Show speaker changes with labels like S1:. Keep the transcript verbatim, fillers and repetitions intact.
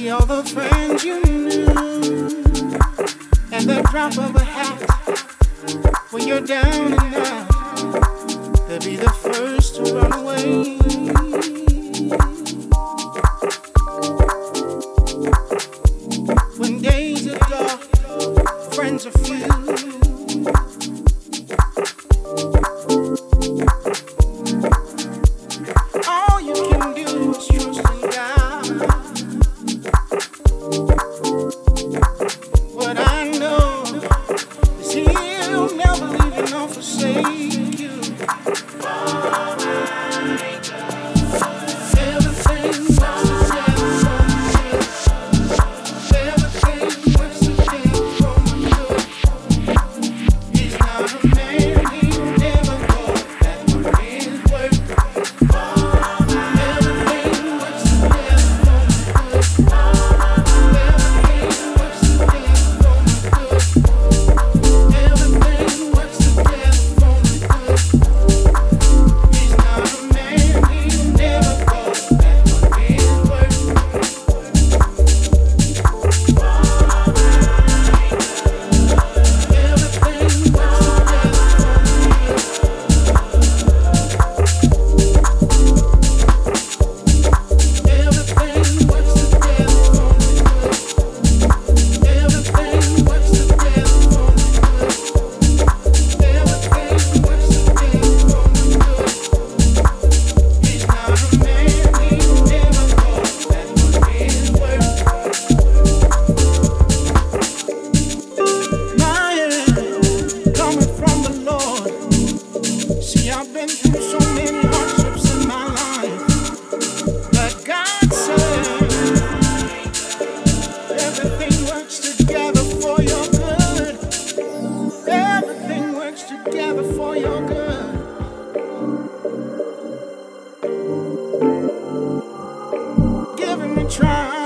S1: see all the friends you knew, and the drop of a hat when you're down and out, they'll be the first to run away. When days are dark, friends are few. All you can do is trust in God. What I know is He'll never leave you nor forsake you. Everything works together for my good. Everything works together for my good. He's not a man, he'll never go back on his word. Everything works together for my good. Everything works together for my good. Everything works together for my good. He's not a man, he'll never go back on his word. Everything works together for my good. Everything works together for my good. Everything works together for my good. Everything works together for my good. He's not a man, he'll never go back on his word. My end coming from the Lord. See, I've been through so many hardships in my life, but God said everything works together for your good. Everything works together for your good. Give him a try.